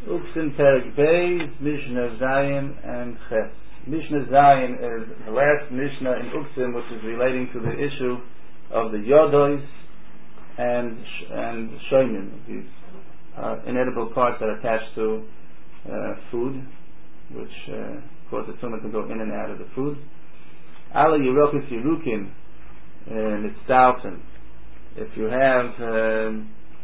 Uksim Perek Beis, Mishnah Zayin and Ches. Mishnah Zayin is the last Mishnah in Uksim, which is relating to the issue of the Yodois and Shoymin, these inedible parts that are attached to food, which cause the tumor to go in and out of the food. Ala Yerokis Yerukim Mitzalfen. If you have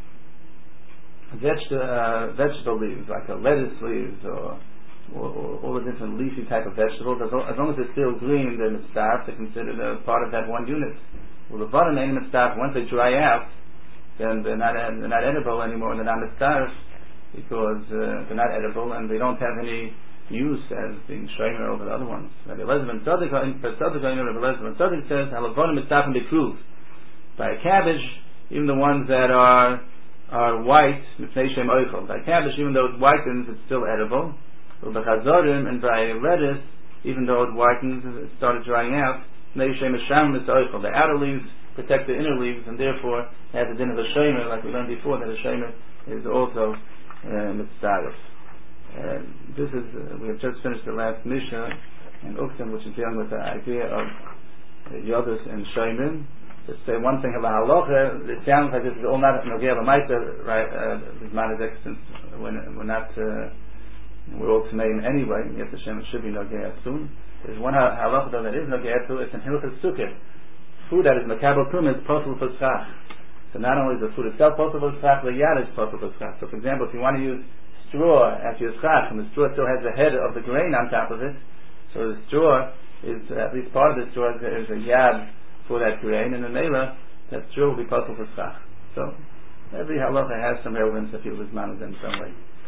vegetable leaves, like a lettuce leaves or all the different leafy type of vegetables, as long as they're still green, they're mitzvah, they're considered a part of that one unit. Well, the bottom ain't mitzvah. Once they dry out, then they're not edible anymore. They're not mitzvah because they're not edible and they don't have any use as being shomer over the other ones. Rabbi Elazar ben Tzadok says, "Halavonim mitzvah and bekruz." By a cabbage, even the ones that are white, by cabbage, even though it whitens, it's still edible. And by lettuce, even though it whitens, it started drying out. The outer leaves protect the inner leaves, and therefore has a din of a shomer, like we learned before, that a shomer is also mitzvah. This is we have just finished the last Mishnah in Uksim, which is dealing with the idea of Yodus and Shomer. To say one thing about halacha, it sounds like this is all not Nogea L'Maisa, right? This matter is since we're all Tameim anyway. Yes, Hashem, it should be Nogea soon. There's one halacha though that is Nogea to. It's in Hilchos Sukkah. Food that is Makabel Tum is possible for tzach. So not only is the food itself possible for tzach, the yad is possible for tzach. So for example, if you want to use straw as your tzach, and the straw still has the head of the grain on top of it, so the straw is, at least part of the straw is a yad for that grain, and the mela, that straw will be possible for tzach. So every halacha has some relevance if you lose man in some way.